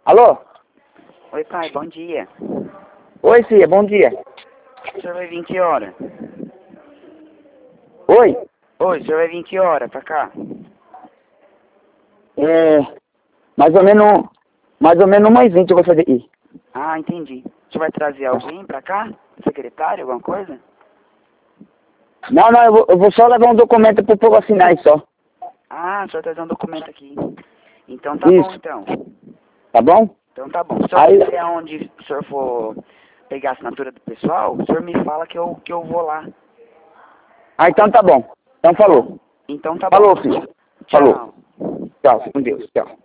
Alô? Oi, pai, bom dia. Oi, Cia, bom dia. O senhor vai vir que hora? Oi? Oi, o senhor vai vir que hora pra cá? Mais ou menos umas 20 eu vou fazer aqui. Ah, entendi. O senhor vai trazer alguém pra cá? Secretário, alguma coisa? Não, eu vou só levar um documento pro povo assinar aí só. Ah, o senhor trazer um documento aqui. Então tá Isso. bom, então. Tá bom? Então tá bom. Se o senhor Aí, quiser onde o senhor for pegar a assinatura do pessoal, o senhor me fala que eu vou lá. então tá bom. Então falou. Então tá Falou, bom. filho. Tchau. Falou. Tchau, com Deus. Tchau.